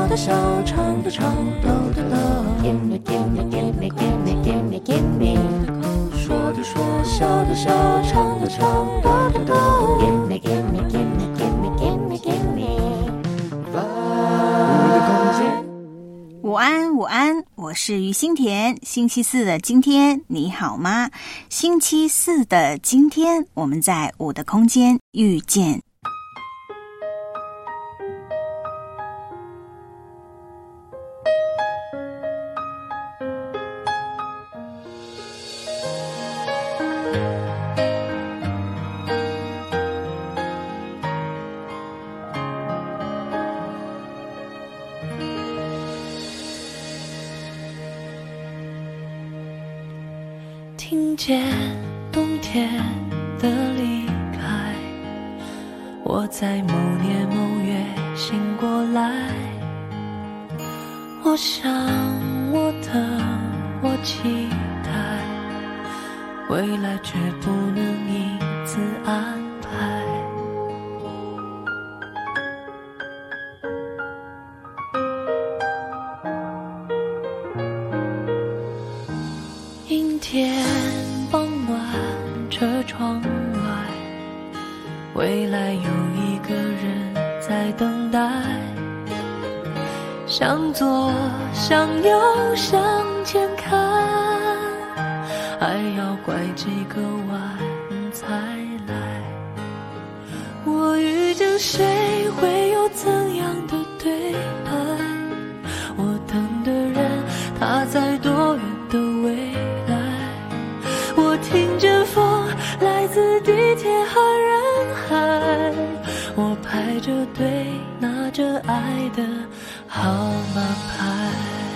的笑，唱的唱，逗的乐。Gimme, gimme, gimme, gimme, gimme, gimme。说的说，笑的笑，唱的唱，逗的逗。Gimme, gimme, gimme, gimme, gimme, gimme。我的空间。 午安，午安，我是于心田。星期四的今天，你好吗？星期四的今天，我们在我的空间遇见。 听见冬天的离开，我在某年某月醒过来。我想，我等，我期待，未来却不能因此安排。阴天傍晚，车窗外，未来有一个人在等待。向左，向右，向前看，还要拐几个弯才来。我遇见谁，会有怎样的对白？我等的人，他在多远的未来？我听见风来自地铁和人海，我排着队拿着爱的号码牌。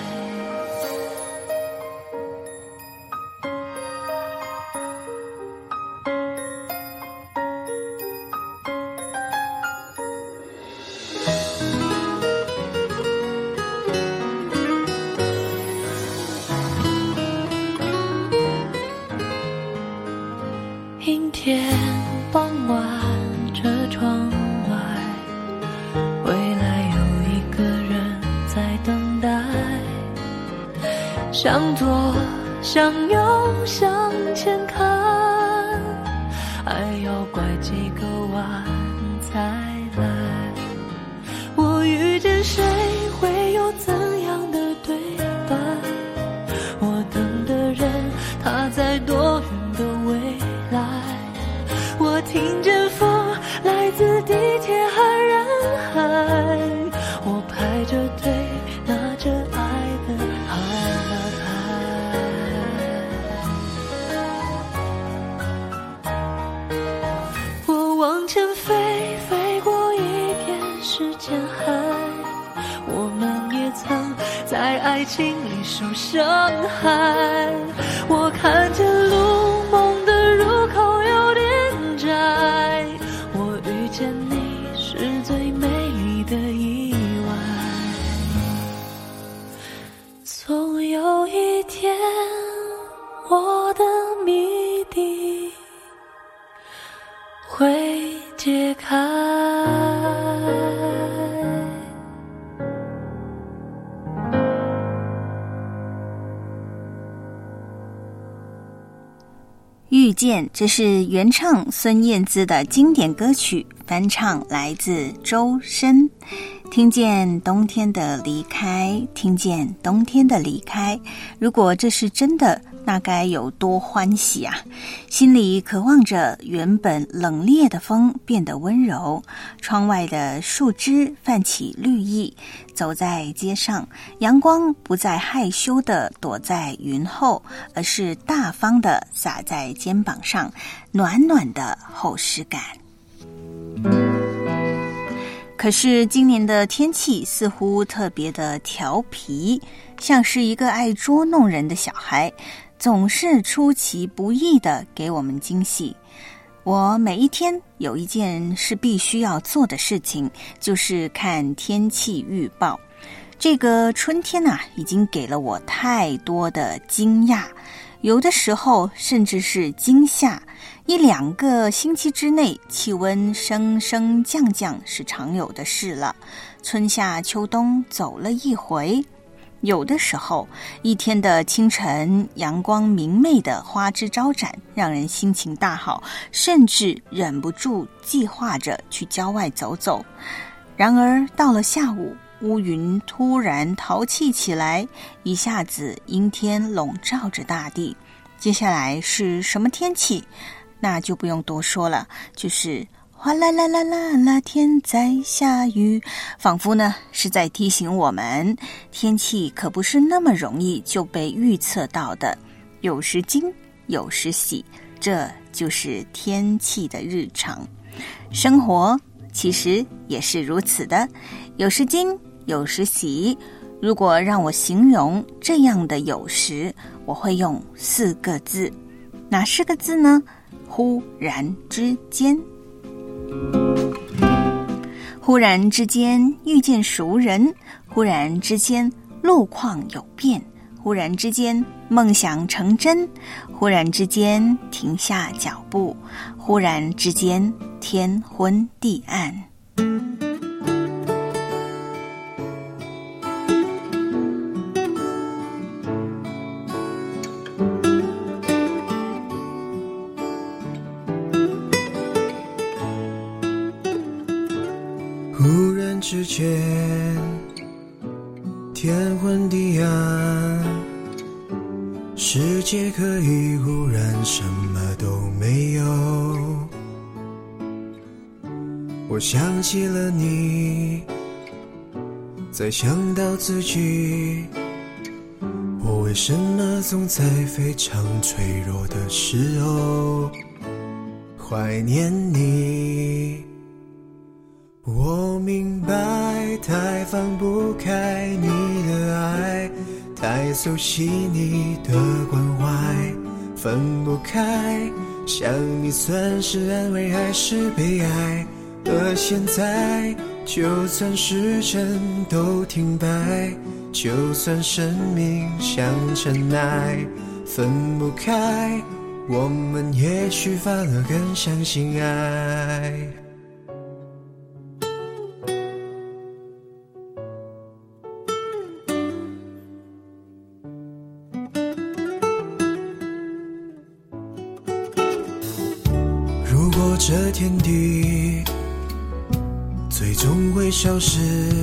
阴天傍晚，车窗外，未来有一个人在等待。向左，向右，向前看，还要拐几个弯才来。我遇见谁，会有怎样的对白？我等的人，他在多远的未来？我听见风来自地铁和人海，我排着队拿着爱的号码牌。我往前飞，飞过一片时间海，我们也曾在爱情里受伤害。我看见路，梦的入口有点窄，我遇见你是最美丽的意外。总有一天，我的谜底会解开。 遇见，这是原唱孙燕姿的经典歌曲，翻唱来自周深。听见冬天的离开，听见冬天的离开，如果这是真的，那该有多欢喜啊！心里渴望着原本冷冽的风变得温柔，窗外的树枝泛起绿意，走在街上，阳光不再害羞地躲在云后，而是大方地洒在肩膀上，暖暖的厚实感。可是今年的天气似乎特别的调皮，像是一个爱捉弄人的小孩，总是出其不意地给我们惊喜。我每一天有一件是必须要做的事情，就是看天气预报。这个春天啊，已经给了我太多的惊讶，有的时候甚至是惊吓， 1-2个星期之内，气温升升降降是常有的事了。春夏秋冬走了一回，有的时候一天的清晨，阳光明媚的花枝招展，让人心情大好，甚至忍不住计划着去郊外走走。然而到了下午，乌云突然淘气起来，一下子阴天笼罩着大地。接下来是什么天气？那就不用多说了，就是哗啦啦啦啦啦，天在下雨，仿佛呢是在提醒我们，天气可不是那么容易就被预测到的，有时惊，有时喜，这就是天气的日常。生活其实也是如此的，有时惊，有时喜。如果让我形容这样的有时，我会用4个字。哪4个字呢？忽然之间。忽然之间遇见熟人，忽然之间路况有变，忽然之间梦想成真，忽然之间停下脚步，忽然之间天昏地暗。 忽然之间天昏地暗，世界可以忽然什么都没有。我想起了你，再想到自己，我为什么总在非常脆弱的时候怀念你。我明白，太放不开你的爱，太熟悉你的关怀，分不开，想你算是安慰还是悲哀？而现在，就算时针都停摆，就算生命像尘埃，分不开，我们也许反而更相信爱。如果这天地最终会消失，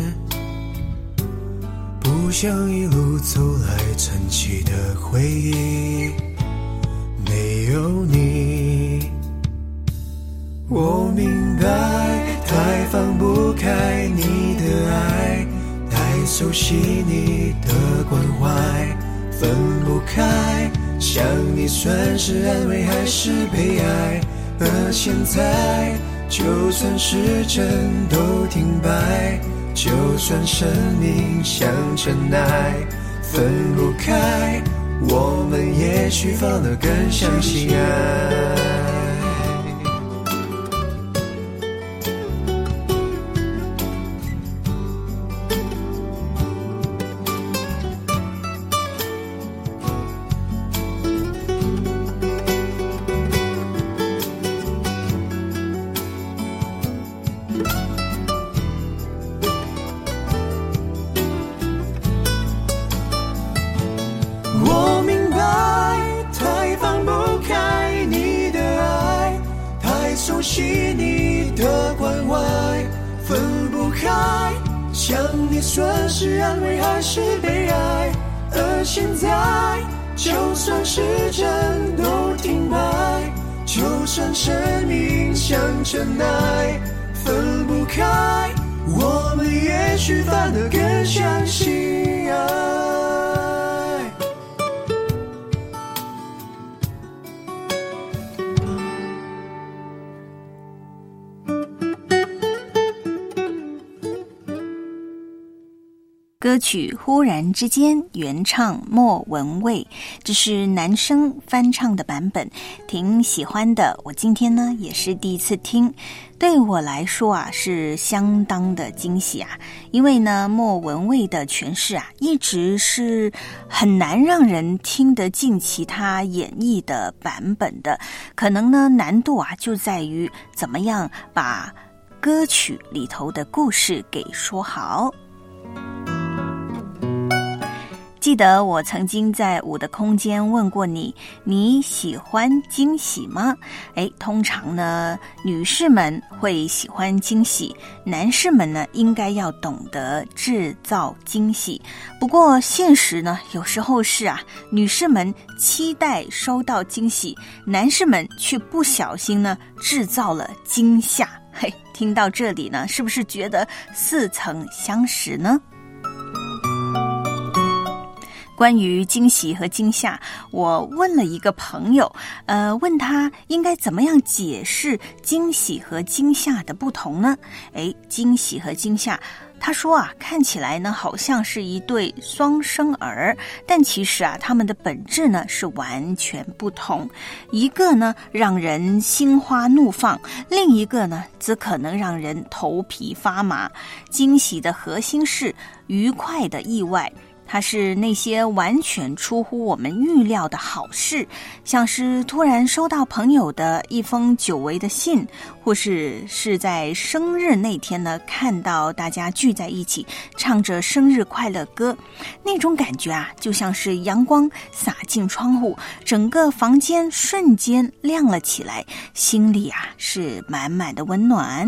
不想一路走来沉寂的回忆，没有你。我明白，太放不开你的爱，太熟悉你的关怀，分不开，想你算是安慰还是悲哀？而现在，就算时针都停摆，就算生命像尘埃，分不开，我们也许反而更相信爱。我明白，太放不开你的爱，太熟悉你的关怀，分不开，想你算是安慰还是悲哀？而现在，就算时针都停摆，就算生命像尘埃，分不开，我们也许反而更相信爱。 歌曲《忽然之间》原唱莫文蔚，这是男生翻唱的版本，挺喜欢的。我今天呢也是第一次听，对我来说啊是相当的惊喜啊，因为呢莫文蔚的诠释啊一直是很难让人听得进其他演绎的版本的，可能呢难度啊就在于怎么样把歌曲里头的故事给说好。记得我曾经在我的空间问过你，你喜欢惊喜吗？通常呢，女士们会喜欢惊喜，男士们呢应该要懂得制造惊喜。不过现实呢，有时候是啊，女士们期待收到惊喜，男士们却不小心呢制造了惊吓。听到这里呢，是不是觉得似曾相识呢？关于惊喜和惊吓，我问了一个朋友，问他应该怎么样解释惊喜和惊吓的不同呢？惊喜和惊吓，他说啊，看起来呢好像是一对双生儿，但其实啊，他们的本质呢是完全不同。一个呢让人心花怒放，另一个呢则可能让人头皮发麻。惊喜的核心是愉快的意外。它是那些完全出乎我们预料的好事，像是突然收到朋友的一封久违的信，或是在生日那天呢，看到大家聚在一起唱着生日快乐歌，那种感觉啊，就像是阳光洒进窗户，整个房间瞬间亮了起来，心里啊是满满的温暖。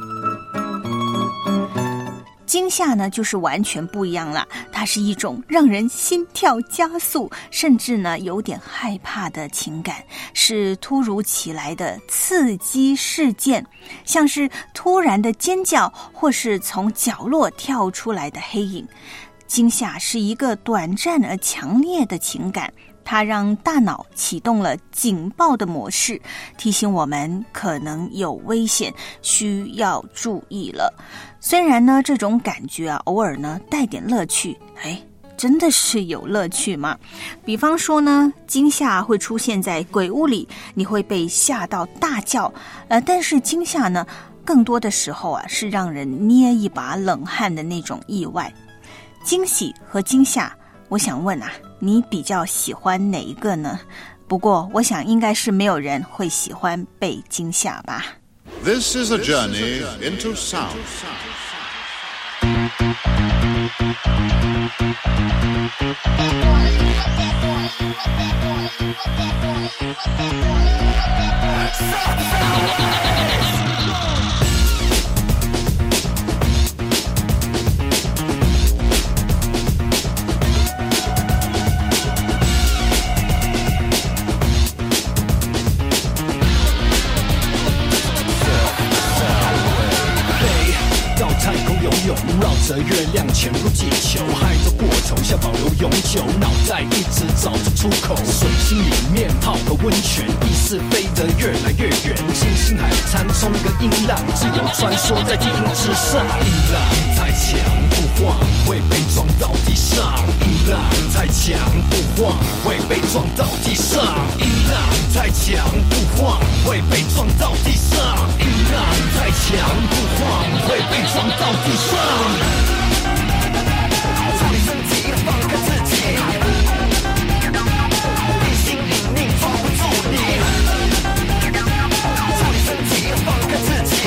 惊吓呢就是完全不一样了，它是一种让人心跳加速，甚至呢有点害怕的情感，是突如其来的刺激事件，像是突然的尖叫，或是从角落跳出来的黑影。惊吓是一个短暂而强烈的情感，它让大脑启动了警报的模式，提醒我们可能有危险，需要注意了。虽然呢，这种感觉啊，偶尔呢带点乐趣，真的是有乐趣吗？比方说呢，惊吓会出现在鬼屋里，你会被吓到大叫，但是惊吓呢，更多的时候啊，是让人捏一把冷汗的那种意外。惊喜和惊吓，我想问啊，你比较喜欢哪一个呢？不过我想应该是没有人会喜欢被惊吓吧。 This is a journey into sound. 绕着月亮潜入地球，嗨着过头想保留永久，脑袋一直找着出口，水星里面泡个温泉，意识飞得越来越远，星星海参冲个音浪，自由穿梭在地平之上。音浪太强不晃，会被撞到地上。音浪太强不晃，会被撞到地上。音浪太强不晃，会被撞到地上。音浪太强不晃，会被撞到地上。操你身体，放开自己，你心里你抓不住你。操你身体，放开自己，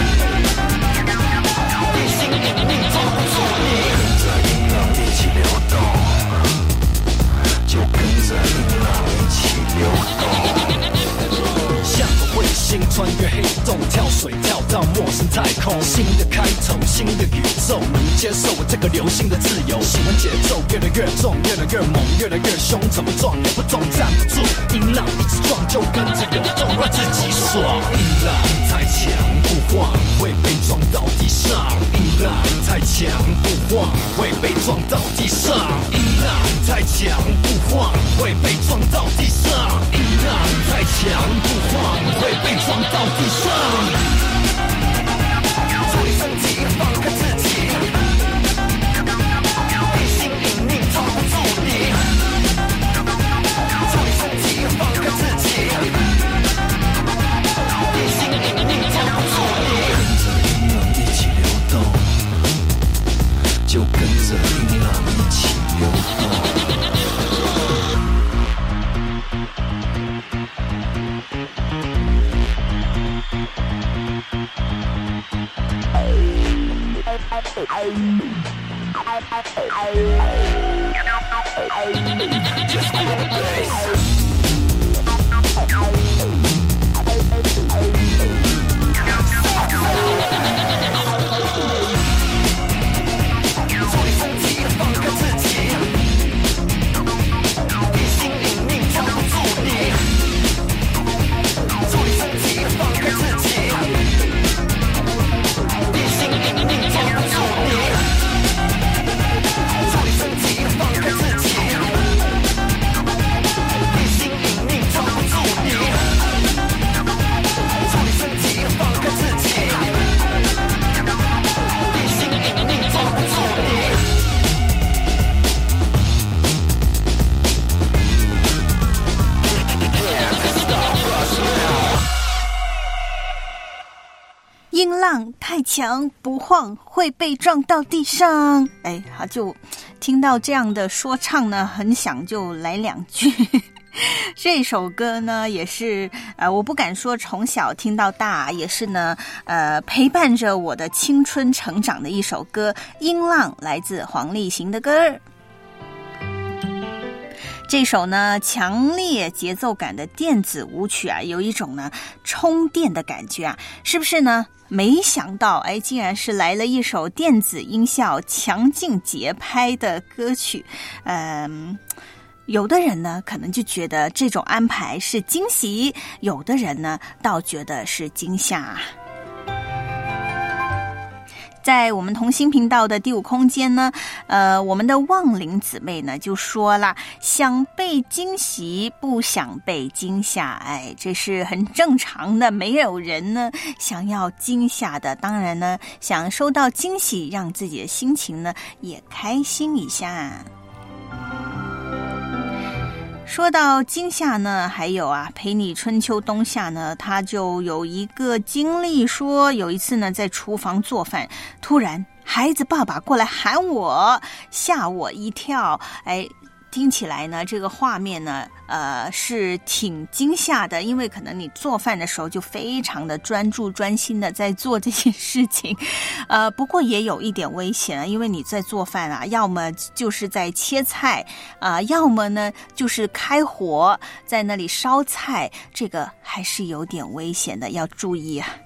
你心里你抓不住你。跟着音浪一起流动，就跟着音浪一起流动。像个卫星穿越黑洞，跳水跳到陌生太空，新的开头，新的宇宙，能接受我这个流星的自由。喜欢节奏越来越重，越来越猛，越来越凶，怎么撞也不动，站不住。音浪一直撞，就跟着流动，让自己爽。音浪太强不晃，会被撞到地上。音浪太强不晃，会被撞到地上。音浪太强不晃，会被撞到地上。音浪太强不晃，会被撞到地上。操你身体，放开自己， 音浪太强不晃会被撞到地上。就听到这样的说唱呢，很想就来两句。这首歌呢也是我不敢说从小听到大，也是呢陪伴着我的青春成长的一首歌。音浪来自黄立行的歌。这首呢强烈节奏感的电子舞曲啊，有一种呢充电的感觉啊，是不是呢？没想到竟然是来了一首电子音效强劲节拍的歌曲。有的人呢可能就觉得这种安排是惊喜，有的人呢倒觉得是惊吓。在我们同心频道的第五空间呢，我们的望玲姊妹呢就说啦，想被惊喜不想被惊吓，这是很正常的，没有人呢想要惊吓的，当然呢想收到惊喜，让自己的心情呢也开心一下。说到惊吓呢，还有陪你春秋冬夏呢，他就有一个经历，说有一次呢在厨房做饭，突然孩子爸爸过来喊我，吓我一跳。听起来呢这个画面呢是挺惊吓的，因为可能你做饭的时候就非常的专注专心的在做这件事情。不过也有一点危险啊，因为你在做饭啊，要么就是在切菜要么呢就是开火在那里烧菜，这个还是有点危险的，要注意啊。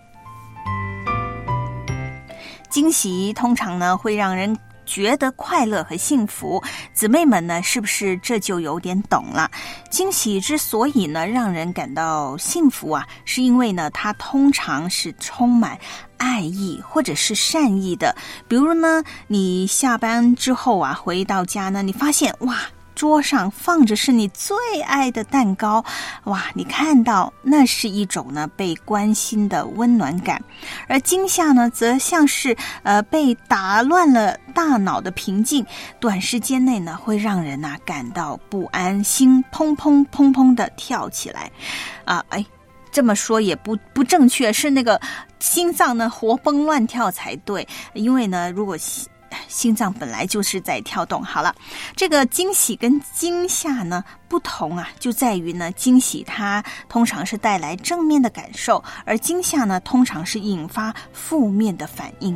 惊喜通常呢会让人觉得快乐和幸福，姊妹们呢是不是这就有点懂了？惊喜之所以呢让人感到幸福啊，是因为呢它通常是充满爱意或者是善意的。比如呢你下班之后回到家呢，你发现桌上放着是你最爱的蛋糕，你看到那是一种呢被关心的温暖感。而惊吓呢则像是被打乱了大脑的平静，短时间内呢会让人感到不安，心砰砰砰砰的跳起来这么说也不正确，是那个心脏呢活蹦乱跳才对，因为呢如果心脏本来就是在跳动。好了，这个惊喜跟惊吓呢不同就在于呢惊喜它通常是带来正面的感受，而惊吓呢通常是引发负面的反应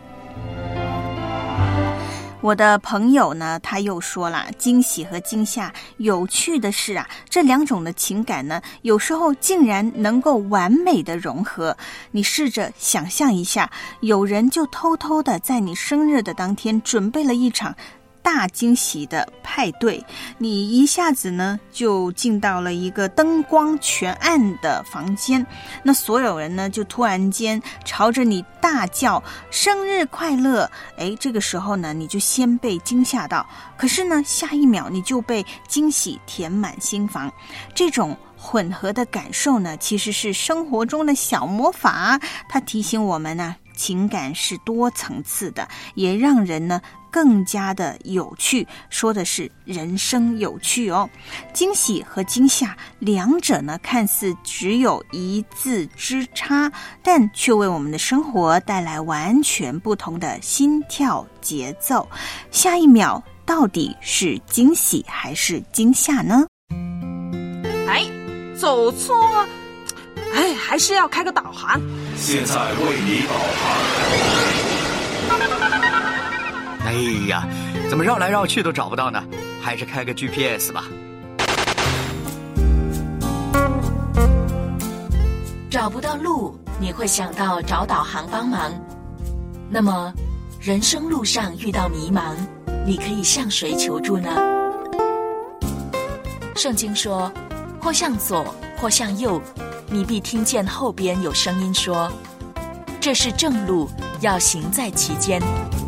我的朋友呢他又说了，惊喜和惊吓有趣的是这两种的情感呢有时候竟然能够完美的融合。你试着想象一下，有人就偷偷的在你生日的当天准备了一场大惊喜的派对，你一下子呢就进到了一个灯光全暗的房间，那所有人呢就突然间朝着你大叫生日快乐。这个时候呢你就先被惊吓到，可是呢下一秒你就被惊喜填满心房。这种混合的感受呢其实是生活中的小魔法，它提醒我们呢情感是多层次的，也让人呢更加的有趣，说的是人生有趣惊喜和惊吓两者呢看似只有一字之差，但却为我们的生活带来完全不同的心跳节奏。下一秒到底是惊喜还是惊吓呢？ 走错哎，还是要开个导航。 现在为你导航。 哎呀，怎么绕来绕去都找不到呢？还是开个 GPS 吧。 找不到路，你会想到找导航帮忙。那么，人生路上遇到迷茫，你可以向谁求助呢？圣经说，或向左，或向右，你必听见后边有声音说，这是正路，要行在其间。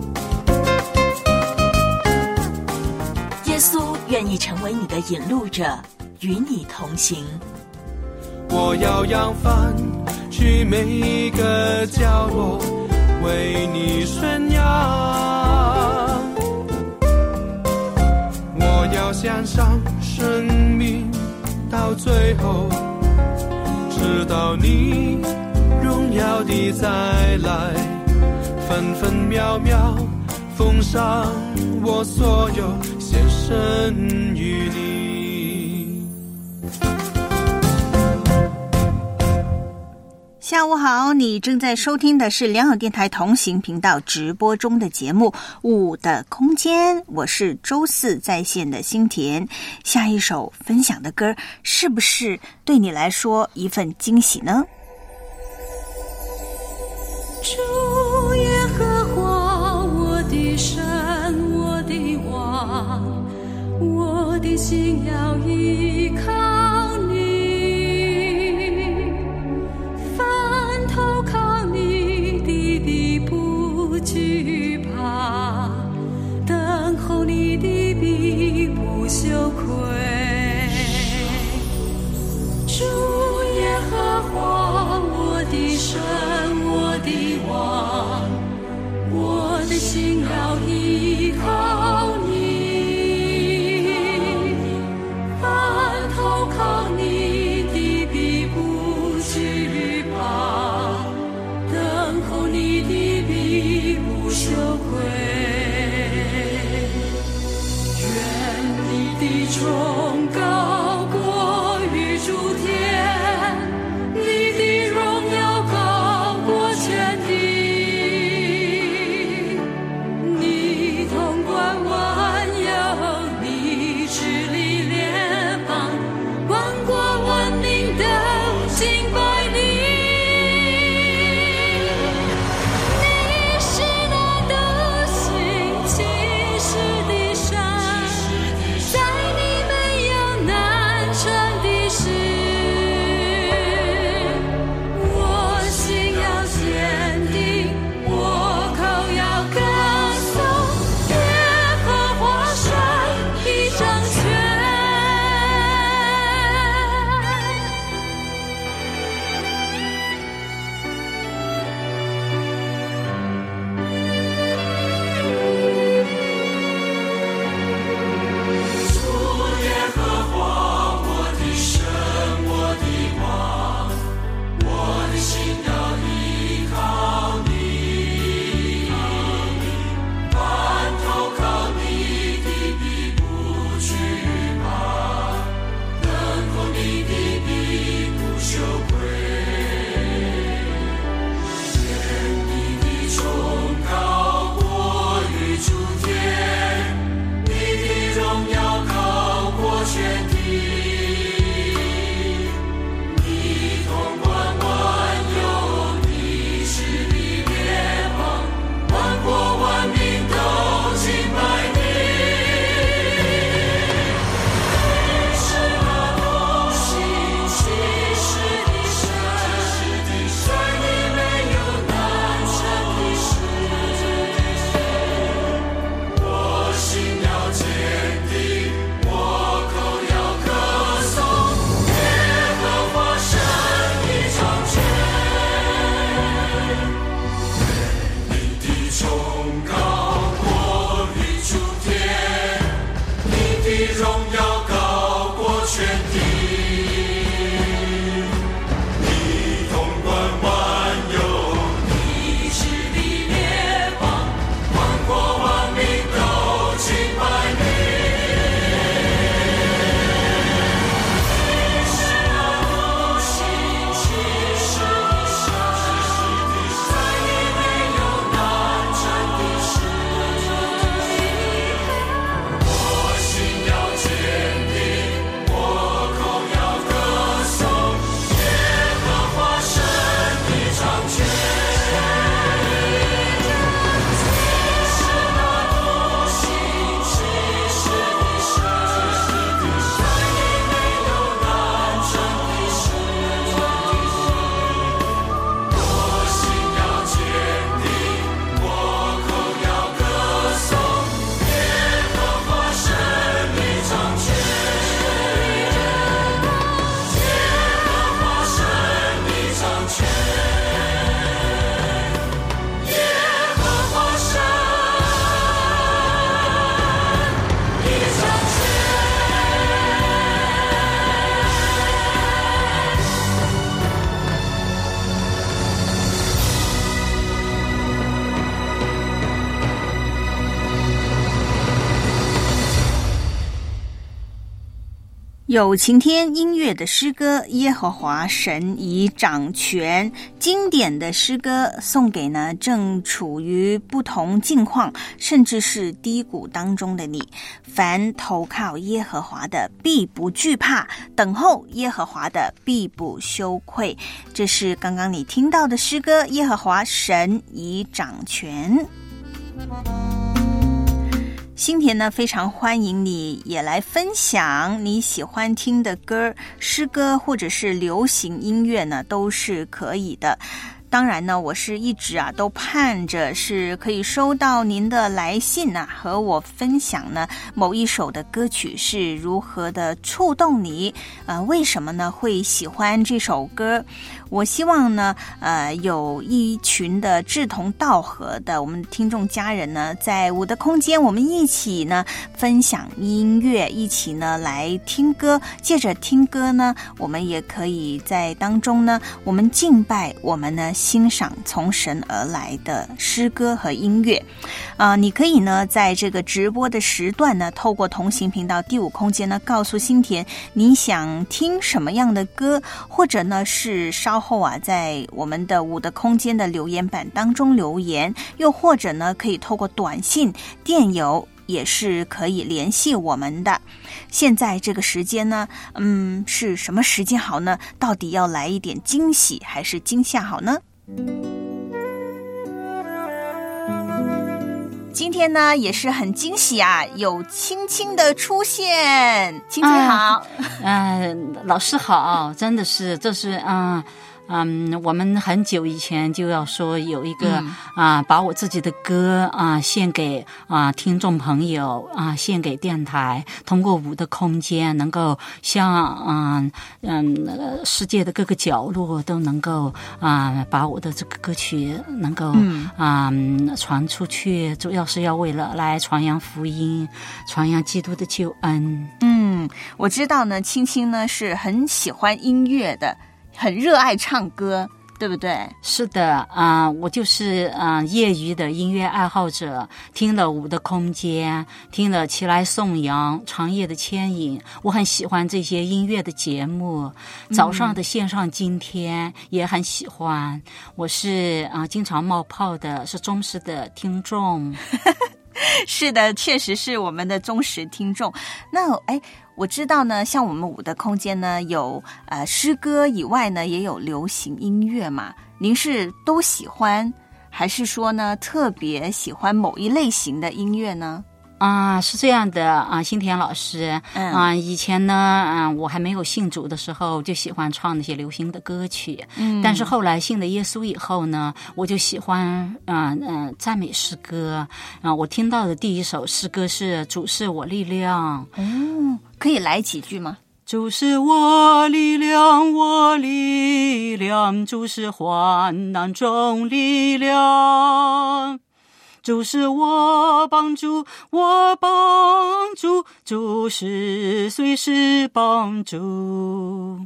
耶稣愿意成为你的引路者，与你同行。 我要扬帆去每一个角落，为你宣扬。我要献上生命到最后，直到你荣耀地再来，分分秒秒奉上我所有，献身于你。 下午好，你正在收听的是良友电台同行频道直播中的节目舞的空间，我是周四在线的新田。下一首分享的歌是不是对你来说一份惊喜呢？ 主耶和华，我的神，我的王，我的心要依靠你，投靠你的必不惧怕，等候你的必不羞愧。主耶和华，我的神，我的王，我的心要依靠你，凡投靠你的必不惧怕，等候你的必不羞愧。愿你的崇高过于诸天，你的荣耀高过全地，你统管万有，你治理列邦，万国万民都敬拜你。在你没有难有晴天音乐的诗歌，耶和华神已掌权，经典的诗歌送给呢正处于不同境况甚至是低谷当中的你。凡投靠耶和华的必不惧怕，等候耶和华的必不羞愧。这是刚刚你听到的诗歌，耶和华神已掌权。新田呢，非常欢迎你也来分享你喜欢听的歌，诗歌或者是流行音乐呢，都是可以的。当然呢，我是一直都盼着是可以收到您的来信和我分享呢某一首的歌曲是如何的触动你，为什么呢会喜欢这首歌。我希望呢有一群的志同道合的我们听众家人呢，在我的空间我们一起呢分享音乐，一起呢来听歌，借着听歌呢我们也可以在当中呢我们敬拜，我们呢欣赏从神而来的诗歌和音乐。你可以呢在这个直播的时段呢，透过同行频道第5空间呢，告诉新田你想听什么样的歌，或者呢是稍后在我们的5的空间的留言板当中留言，又或者呢可以透过短信、电邮也是可以联系我们的。现在这个时间呢，是什么时间好呢？到底要来一点惊喜还是惊吓好呢？今天呢也是很惊喜有青青的出现。青青好。 老师好，真的是这是我们很久以前就要说有一个把我自己的歌献给听众朋友献给电台，通过5的空间能够向世界的各个角落都能够把我的这个歌曲能够传出去，主要是要为了来传扬福音，传扬基督的救恩。 我知道呢，青青呢是很喜欢音乐的，很热爱唱歌，对不对？ 是的我就是业余的音乐爱好者，听了5的空间，听了起来颂扬、长夜的牵引，我很喜欢这些音乐的节目。早上的线上今天也很喜欢，我是经常冒泡的，是忠实的听众。 是的，确实是我们的忠实听众。那我知道呢，像我们5的空间呢，有诗歌以外呢，也有流行音乐嘛。您是都喜欢，还是说呢特别喜欢某一类型的音乐呢？ 是这样的新田老师，以前呢我还没有信主的时候就喜欢唱那些流行的歌曲，但是后来信了耶稣以后呢，我就喜欢赞美诗歌。我听到的第一首诗歌是主是我力量。 可以来几句吗？ 主是我力量，我力量，主是患难中力量，主是我帮助，我帮助，主是随时帮助。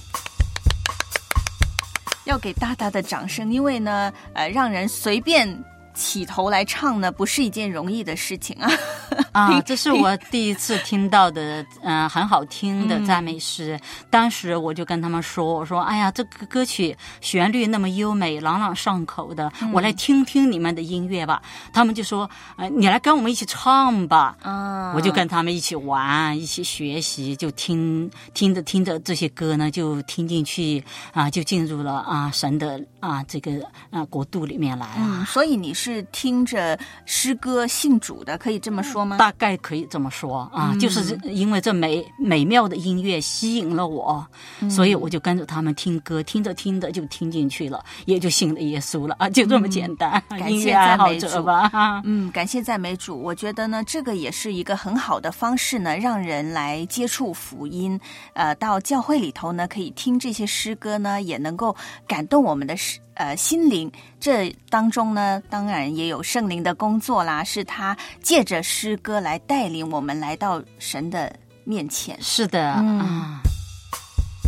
要给大大的掌声，因为呢让人随便起头来唱呢，不是一件容易的事情这是我第一次听到的很好听的赞美诗。当时我就跟他们说，我说哎呀，这个歌曲旋律那么优美，朗朗上口的，我来听听你们的音乐吧。他们就说你来跟我们一起唱吧。我就跟他们一起玩，一起学习，就听着这些歌呢，就听进去就进入了神的这个国度里面来所以你是听着诗歌信主的，可以这么说吗？ 大概可以这么说就是因为这美妙的音乐吸引了我，所以我就跟着他们听歌，听着听着就听进去了，也就信了耶稣了就这么简单。音乐爱好者吧。 感谢赞美主。我觉得呢，这个也是一个很好的方式呢，让人来接触福音。到教会里头呢，可以听这些诗歌呢，也能够感动我们的心灵。这当中呢，当然也有圣灵的工作啦，是他借着诗歌来带领我们来到神的面前。 是的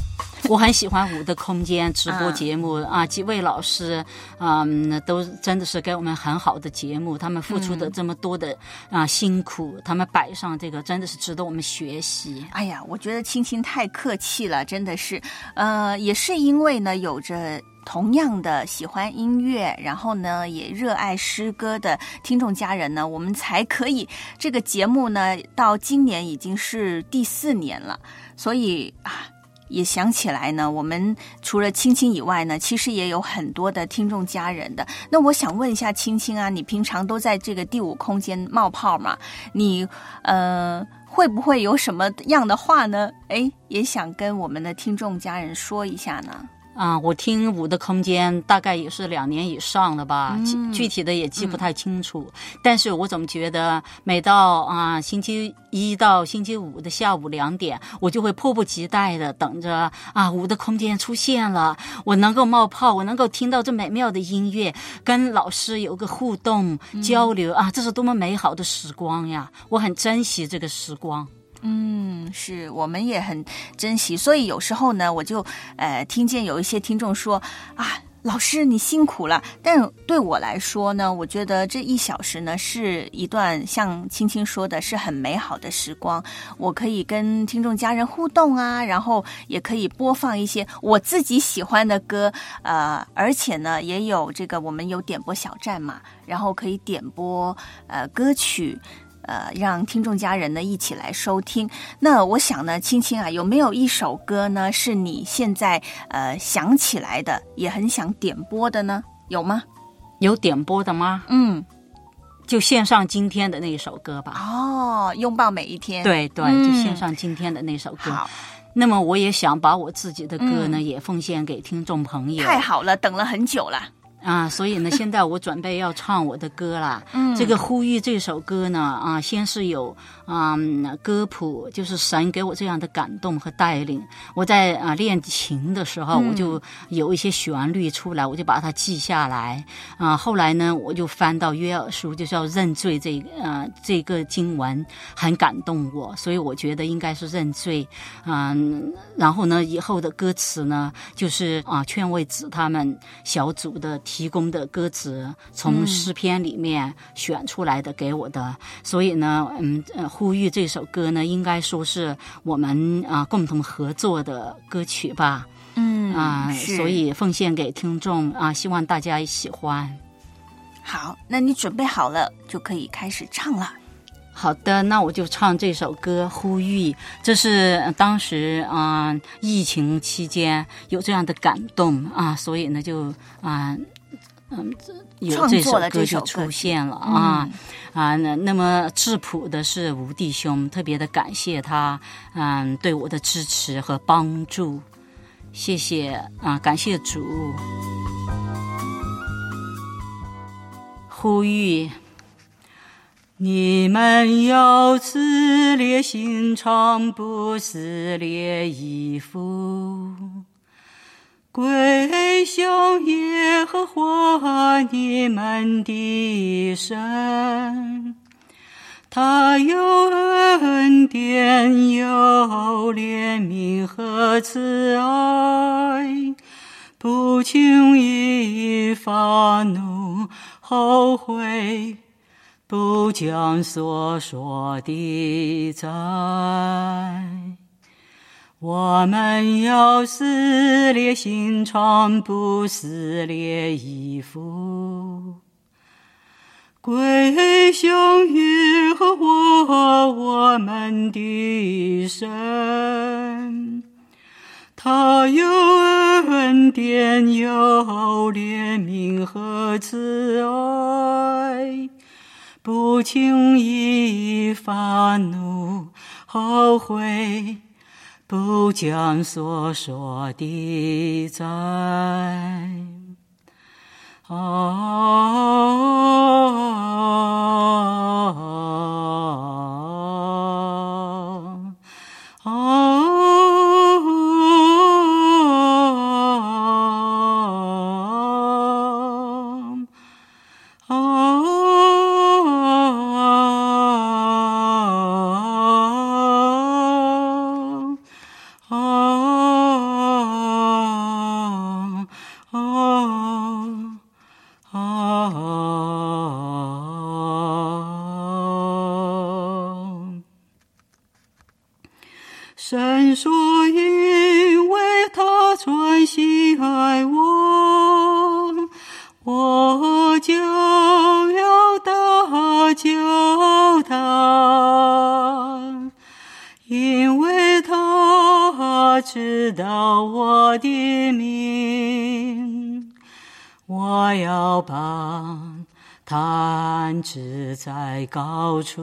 我很喜欢五的空间直播节目啊，几位老师都真的是给我们很好的节目，他们付出的这么多的辛苦，他们摆上这个真的是值得我们学习。 哎呀，我觉得青青太客气了，真的是，也是因为呢有着同样的喜欢音乐，然后呢也热爱诗歌的听众家人呢，我们才可以这个节目呢到今年已经是第4年了，所以也想起来呢，我们除了青青以外呢，其实也有很多的听众家人的。那我想问一下青青啊，你平常都在这个第5空间冒泡嘛？你会不会有什么样的话呢？也想跟我们的听众家人说一下呢？ 我听五的空间大概也是2年以上了吧，具体的也记不太清楚。但是我总觉得每到星期1到星期5的下午2点，我就会迫不及待的等着五的空间出现了，我能够冒泡，我能够听到这美妙的音乐，跟老师有个互动交流这是多么美好的时光呀！我很珍惜这个时光。 是，我们也很珍惜，所以有时候呢，我就听见有一些听众说老师你辛苦了，但对我来说呢，我觉得这1小时呢是一段像青青说的是很美好的时光，我可以跟听众家人互动然后也可以播放一些我自己喜欢的歌，而且呢也有这个我们有点播小站嘛，然后可以点播歌曲。让听众家人呢一起来收听。那我想呢，青青有没有一首歌呢是你现在想起来的，也很想点播的呢？有吗？ 有点播的吗？就献上今天的那一首歌吧。 拥抱每一天。 对，就献上今天的那首歌。 好。 那么我也想把我自己的歌呢也奉献给听众朋友。 太好了，等了很久了。 所以呢，现在我准备要唱我的歌啦。这个呼吁这首歌呢，先是有歌谱，就是神给我这样的感动和带领。我在练琴的时候，我就有一些旋律出来，我就把它记下来。后来呢，我就翻到约珥书，就是要认罪这个经文很感动我，所以我觉得应该是认罪。然后呢，以后的歌词呢，就是劝慰子他们小组的提供的歌词，从诗篇里面选出来的给我的，所以呢，呼吁这首歌呢，应该说是我们共同合作的歌曲吧。所以奉献给听众希望大家喜欢。 好，那你准备好了就可以开始唱了。 好的，那我就唱这首歌呼吁，这是当时疫情期间有这样的感动所以呢就有这首歌就出现了那么质朴的是吴弟兄，特别的感谢他对我的支持和帮助，谢谢感谢主。呼吁你们要撕裂心肠，不撕裂衣服，归向耶和华你们的神，他有恩典，有怜悯和慈爱，不轻易发怒后悔，不将所说的在。我们要撕裂心肠，不撕裂衣服，归向耶和华我们的神，他有恩典，有怜悯和慈爱，不轻易发怒后悔，不将所说的在。 神说因为他专心爱我，我就要搭救他，因为他知道我的名，我要把他安置在高处。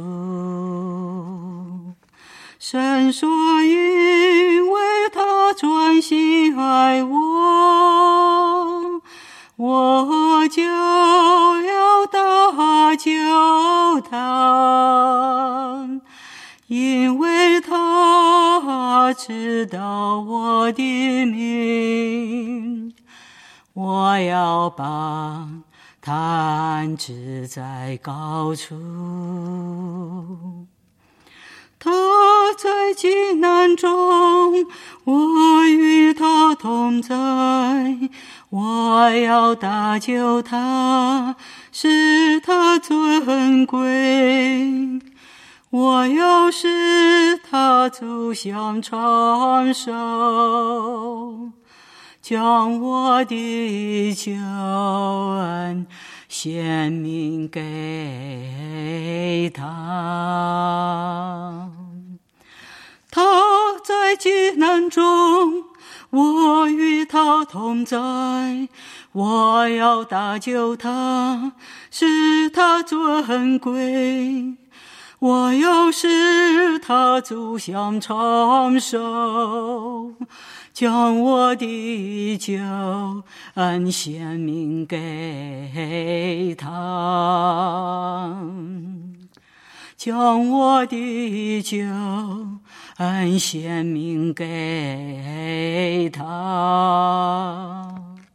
神说因为他专心爱我，我就要搭救他，因为他知道我的名，我要把他安置在高处。他在急难中，我与他同在，我要搭救他，使他尊贵，我要使他走向长寿，将我的救恩显明给他。他在急难中，我与他同在，我要搭救他，使他尊贵，我要使他走向长寿，将我的救恩显明给他，将我的救恩显明给他，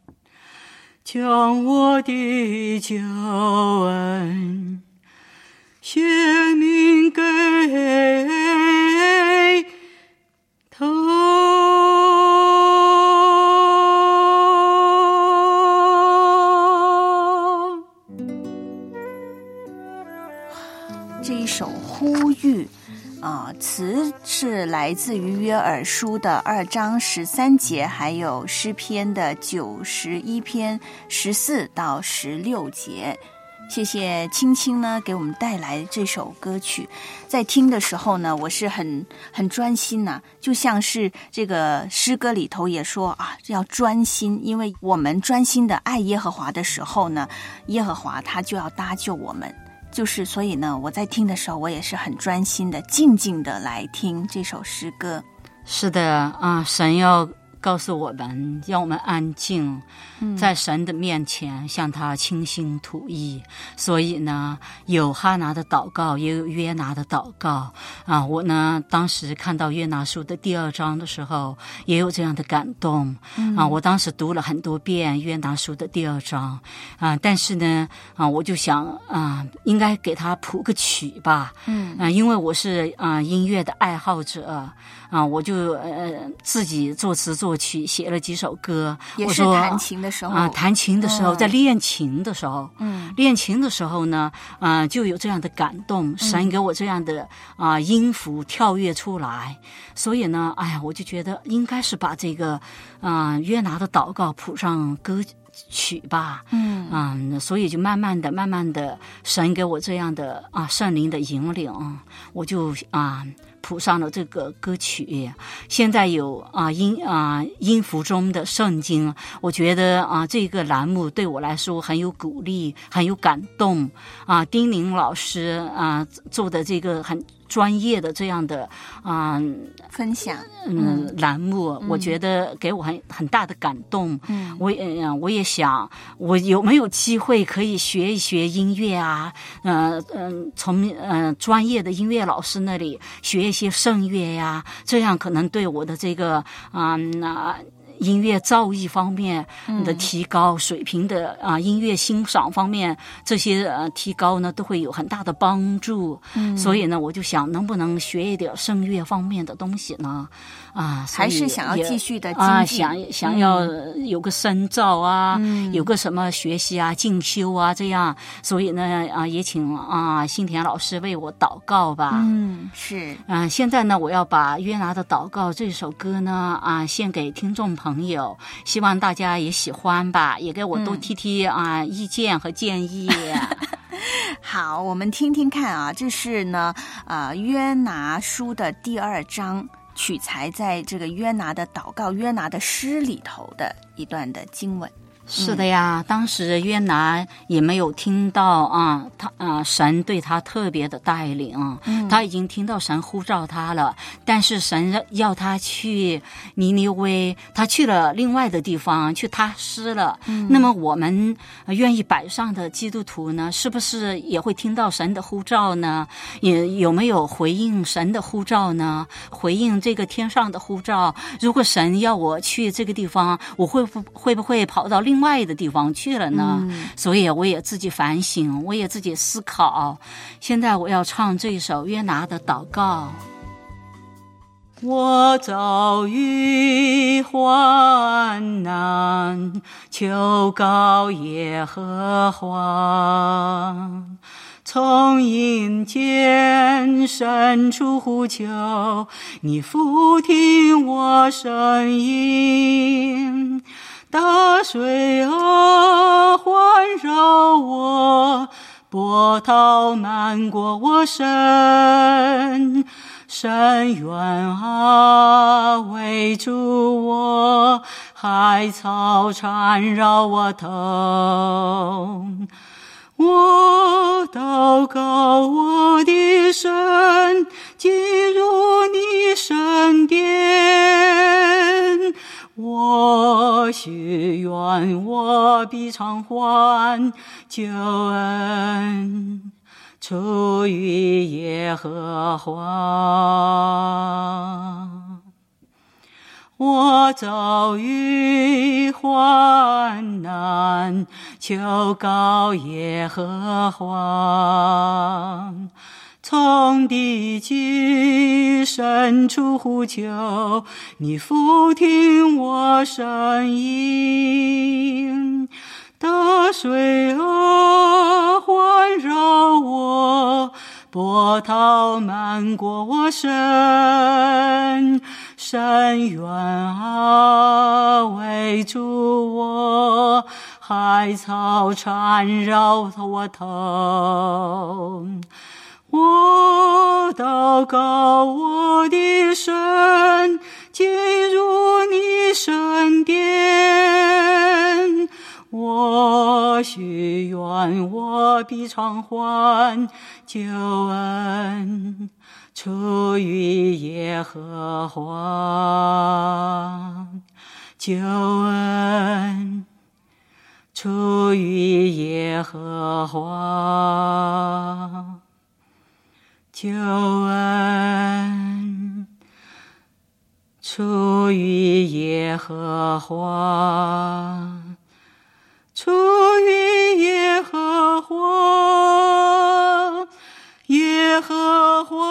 将我的救恩显明给他。 这一首呼吁词是来自于约珥书的2章13节，还有诗篇的91篇14到16节。谢谢青青呢给我们带来这首歌曲，在听的时候呢，我是很专心呐，就像是这个诗歌里头也说要专心，因为我们专心的爱耶和华的时候呢，耶和华他就要搭救我们。就是所以呢，我在听的时候，我也是很专心的、静静的来听这首诗歌。 是的神要告诉我们，让我们安静，在神的面前向他倾心吐意。所以呢，有哈拿的祷告，也有约拿的祷告我呢当时看到约拿书的第2章的时候，也有这样的感动我当时读了很多遍约拿书的第2章但是呢我就想应该给他谱个曲吧因为我是音乐的爱好者我就自己作词作曲，写了几首歌。 也是弹琴的时候弹琴的时候在练琴的时候练琴的时候呢就有这样的感动，神给我这样的音符跳跃出来。所以呢我就觉得应该是把这个约拿的祷告谱上歌曲吧所以就慢慢的神给我这样的圣灵的引领我就谱上了这个歌曲。现在有音符中的圣经，我觉得这个栏目对我来说很有鼓励，很有感动丁宁老师做的这个很专业的这样的分享栏目我觉得给我很大的感动我也想我有没有机会可以学一学音乐从专业的音乐老师那里学一些圣乐呀，这样可能对我的这个音乐造诣方面的提高，水平的音乐欣赏方面这些提高呢，都会有很大的帮助。所以呢，我就想能不能学一点声乐方面的东西呢？ 还是想要继续的精进想要有个深造有个什么学习进修这样。所以呢也请新田老师为我祷告吧。 是现在呢，我要把约拿的祷告这首歌呢献给听众朋友，希望大家也喜欢吧，也给我多提意见和建议。 好，我们听听看这是呢约拿书的第2章，取材在这个约拿的祷告、约拿的诗里头的一段的经文。 是的呀，当时约拿也没有听到神对他特别的带领他已经听到神呼召他了，但是神要他去尼尼微，他去了另外的地方，去他施了。那么我们愿意摆上的基督徒呢，是不是也会听到神的呼召呢？也有没有回应神的呼召呢？回应这个天上的呼召，如果神要我去这个地方，我会不会跑到另外的地方去了呢？所以我也自己反省，我也自己思考。现在我要唱这首约拿的祷告。我遭遇患难，求告耶和华，从阴间深处呼求，你俯听我声音。大水环绕我，波涛漫过我身，深渊围住我，海草缠绕我头。我祷告我的神，进入你圣殿，我许愿我必偿还救恩，出于耶和华。我遭遇患难，求告耶和华，从地极深处呼求，你俯听我声音。大水环绕我，波涛漫过我身，深渊围住我，海草缠绕我头。我祷告我的神，进入你圣殿，我许愿我必偿还救恩，出于耶和华。救恩出于耶和华，救恩出于耶和华，出于耶和华，耶和华。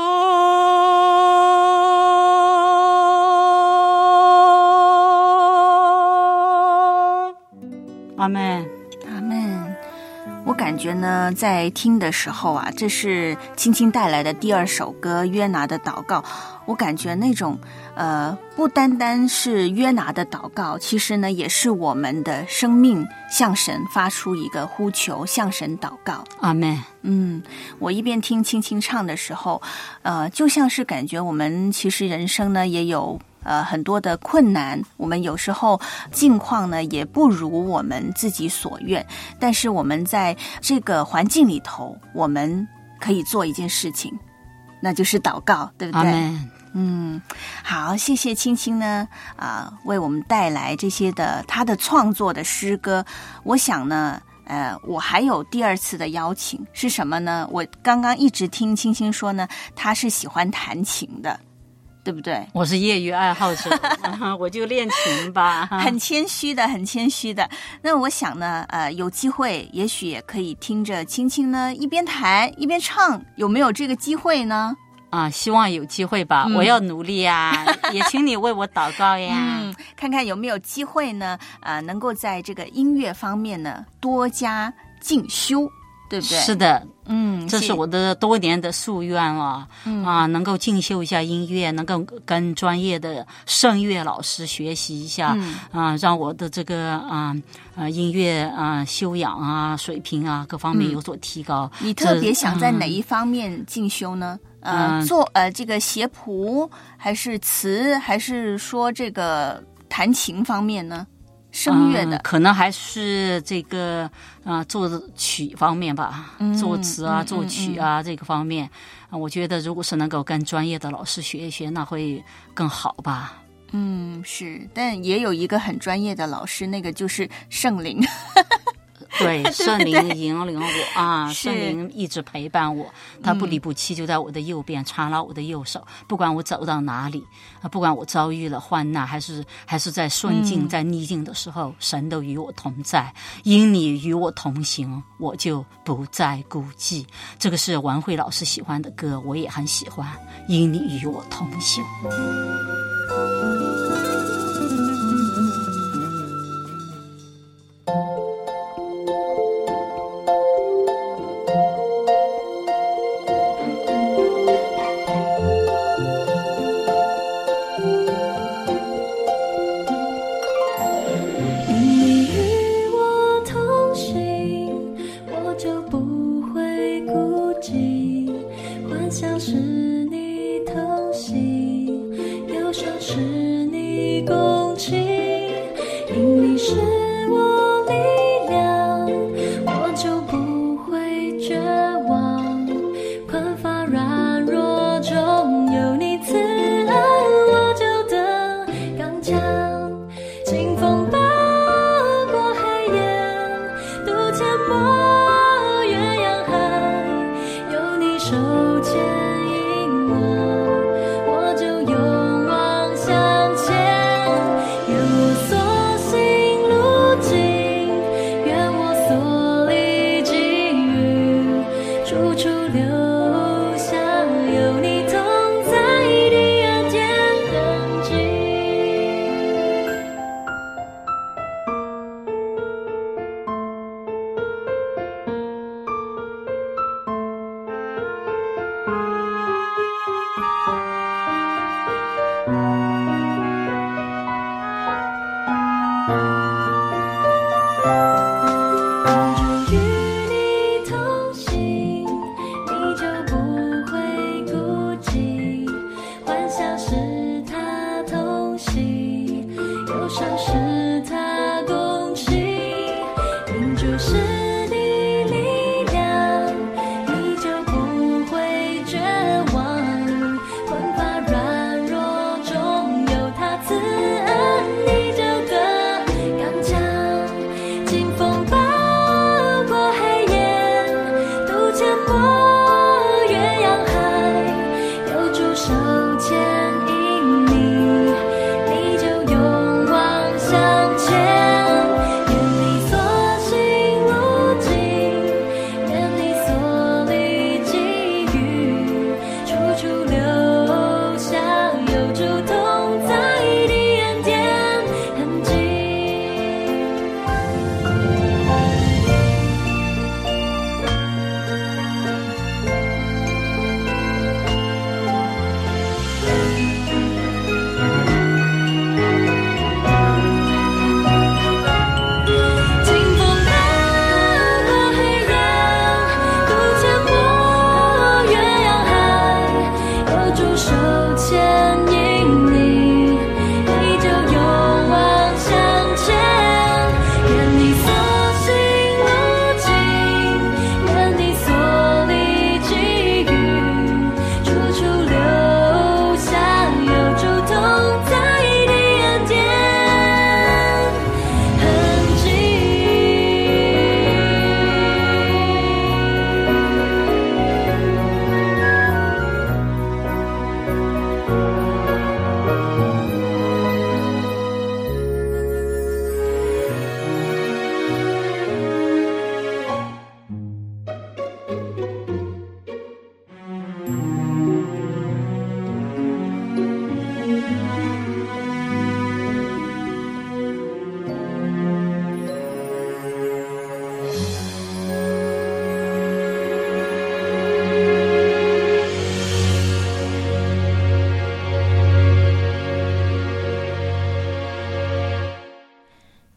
阿们， 阿们。我感觉呢，在听的时候啊，这是青青带来的第2首歌《约拿的祷告》。我感觉那种不单单是约拿的祷告，其实呢，也是我们的生命向神发出一个呼求，向神祷告。 阿们。 我一边听青青唱的时候，就像是感觉我们其实人生呢也有很多的困难，我们有时候境况呢也不如我们自己所愿，但是我们在这个环境里头，我们可以做一件事情，那就是祷告，对不对？ 阿们。 好，谢谢青青呢为我们带来这些的他的创作的诗歌。我想呢我还有第2次的邀请是什么呢？我刚刚一直听青青说呢，他是喜欢弹琴的。 对不对？ 我是业余爱好者，我就练琴吧。 很谦虚的，很谦虚的。那我想呢，有机会也许也可以听着青青呢一边弹一边唱，有没有这个机会呢？ 希望有机会吧，我要努力呀，也请你为我祷告呀。 看看有没有机会呢？能够在这个音乐方面呢多加进修，对不对？ 是的，这是我的多年的夙愿了。能够进修一下音乐，能够跟专业的声乐老师学习一下，让我的这个音乐修养水平各方面有所提高。 你特别想在哪一方面进修呢？做这个写谱，还是词，还是说这个弹琴方面呢？声乐的， 可能还是这个作曲方面吧，作词作曲这个方面，我觉得如果是能够跟专业的老师学一学，那会更好吧。 是，但也有一个很专业的老师，那个就是圣灵。 对，圣灵引领我圣灵一直陪伴我，他不离不弃，就在我的右边，插了我的右手，不管我走到哪里，不管我遭遇了患难，还是在顺境，在逆境的时候，神都与我同在。因你与我同行，我就不再孤寂。这个是文慧老师喜欢的歌，我也很喜欢。因你与我同行。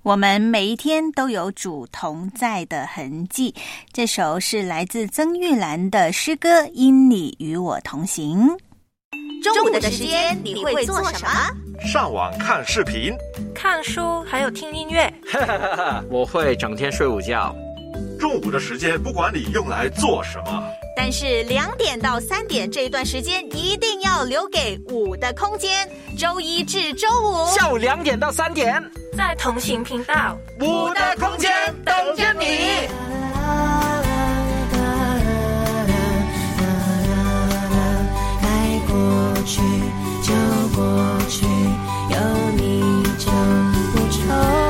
我们每一天都有主同在的痕迹。这首是来自曾玉兰的诗歌《因你与我同行》。 中午的时间你会做什么？ 上网看视频、 看书，还有听音乐。 我会整天睡午觉。 中午的时间不管你用来做什么， 但是2点到3点这段时间一定要留给舞的空间。周一至周五下午2点到3点， 在同行频道， 舞的空间等着你。 爱过去就过去，有你就不愁。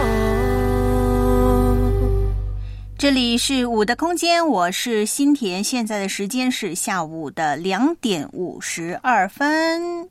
这里是舞的空间，我是新田，现在的时间是下午的2点52分。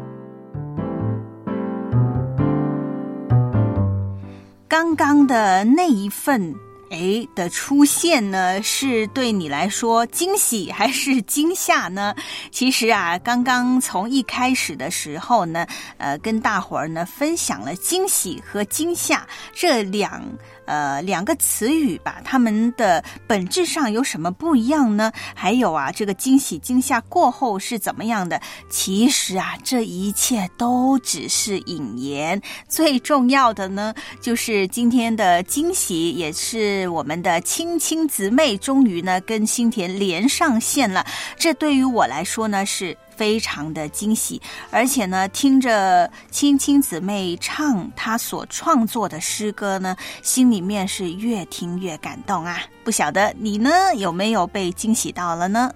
刚刚的那一份的出现呢，是对你来说惊喜还是惊吓呢？其实啊，刚刚从一开始的时候呢，跟大伙儿呢分享了惊喜和惊吓这两个词语吧，它们的本质上有什么不一样呢？还有啊，这个惊喜惊吓过后是怎么样的？其实啊，这一切都只是引言，最重要的呢，就是今天的惊喜，也是我们的青青姊妹终于呢跟新田连上线了。这对于我来说呢是非常的惊喜，而且呢，听着青青姊妹唱她所创作的诗歌呢，心里面是越听越感动啊！不晓得你呢有没有被惊喜到了呢？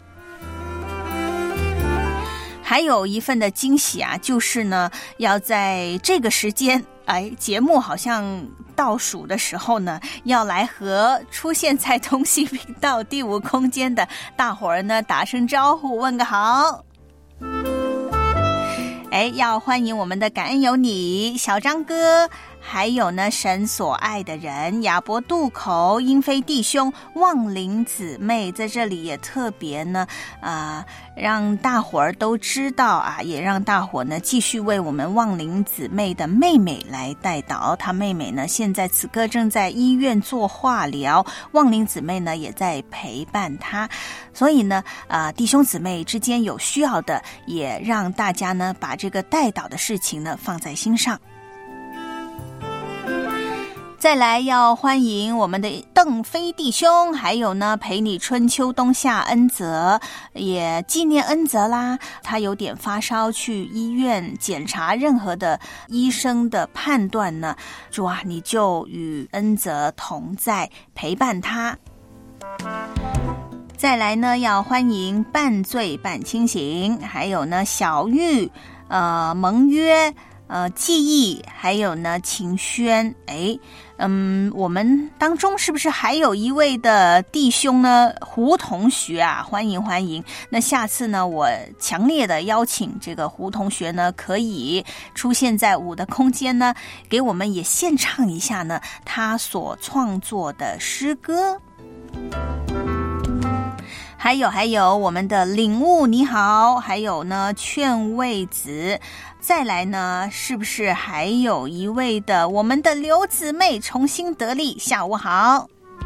还有一份的惊喜啊，就是呢，要在这个时间，节目好像倒数的时候呢，要来和出现在同行频道第5空间的大伙儿呢打声招呼，问个好。要欢迎我们的感恩有你小张哥，还有呢神所爱的人亚伯渡口、英菲弟兄、望灵姊妹，在这里也特别呢让大伙儿都知道啊，也让大伙呢继续为我们望灵姊妹的妹妹来代祷。她妹妹呢现在此刻正在医院做化疗，望灵姊妹呢也在陪伴她，所以呢弟兄姊妹之间有需要的，也让大家呢把这个代祷的事情呢放在心上。再来要欢迎我们的邓飞弟兄，还有呢陪你春秋冬夏恩泽，也纪念恩泽啦，他有点发烧，去医院检查，任何的医生的判断呢，主啊你就与恩泽同在，陪伴他。再来呢要欢迎半醉半清醒，还有呢小玉盟约记忆，还有呢秦轩。我们当中是不是还有一位的弟兄呢？胡同学啊，欢迎欢迎。那下次呢，我强烈的邀请这个胡同学呢，可以出现在舞的空间呢，给我们也献唱一下呢他所创作的诗歌。还有我们的领悟你好，还有呢劝慰子，再来呢是不是还有一位的我们的刘姊妹重新得力，下午好。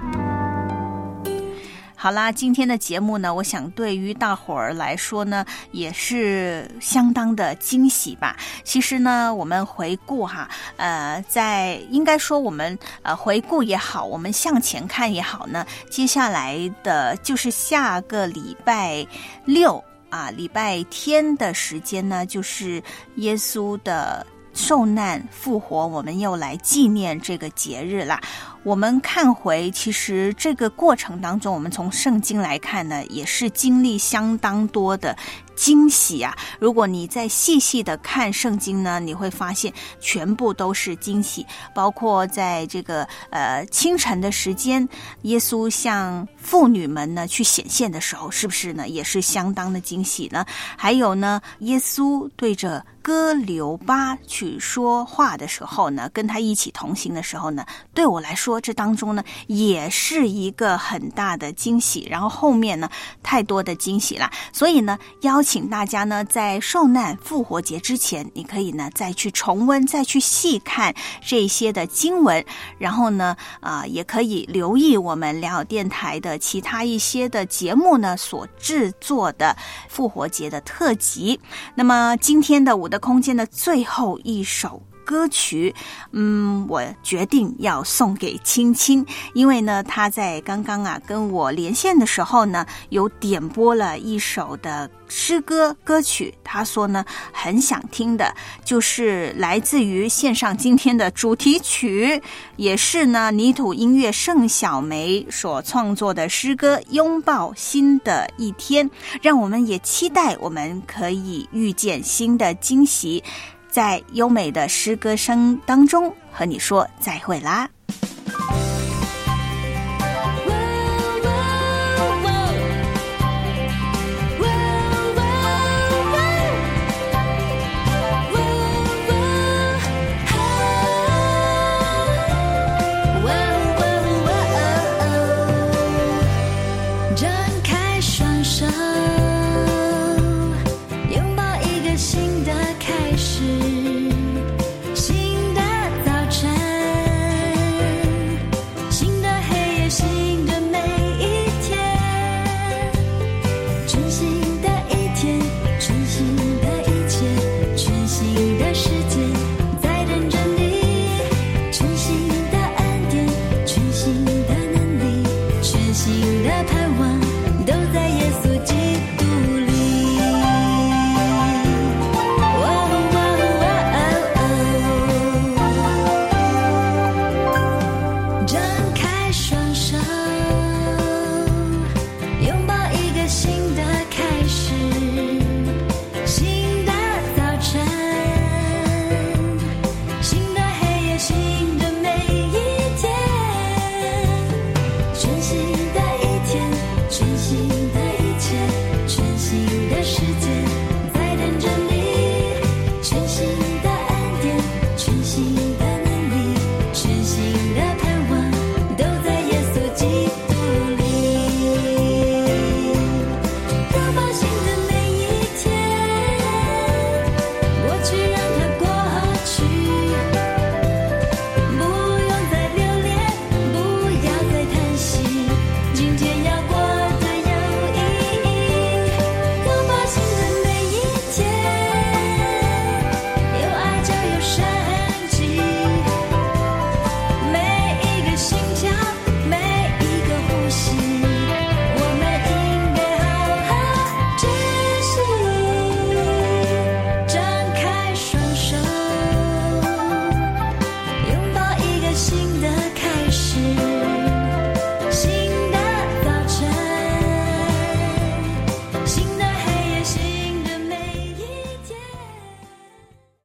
好啦，今天的节目呢，我想对于大伙儿来说呢，也是相当的惊喜吧。其实呢，我们回顾在应该说我们回顾也好，我们向前看也好呢，接下来的就是下个礼拜6礼拜天的时间呢，就是耶稣的受难复活，我们又来纪念这个节日啦。我们看回其实这个过程当中，我们从圣经来看呢，也是经历相当多的惊喜啊。如果你再细细的看圣经呢，你会发现全部都是惊喜，包括在这个清晨的时间，耶稣向妇女们呢去显现的时候，是不是呢也是相当的惊喜呢？还有呢，耶稣对着哥留巴去说话的时候呢，跟他一起同行的时候呢，对我来说这当中呢也是一个很大的惊喜，然后后面呢太多的惊喜啦，所以呢邀请大家呢，在受难复活节之前，你可以呢再去重温，再去细看这些的经文，然后呢，也可以留意我们良友电台的其他一些的节目呢所制作的复活节的特辑。那么今天的我的空间的最后一首歌曲，我决定要送给青青，因为呢，他在刚刚跟我连线的时候呢，有点播了一首的诗歌歌曲，他说呢很想听的，就是来自于线上今天的主题曲，也是呢泥土音乐盛小梅所创作的诗歌《拥抱新的一天》，让我们也期待我们可以遇见新的惊喜。在优美的诗歌声当中和你说再会啦。 张开双手，拥抱一个新的开始，新的早晨，新的黑夜，新的每一天，全新的一天，全新的一切，全新的世界在等着你，全新的恩典，全新的能力，全新的盼望都在耶稣基督里。张开双手，拥抱一个新的开始，新的早晨，新的黑夜，新的每一天，全新的一天，全新的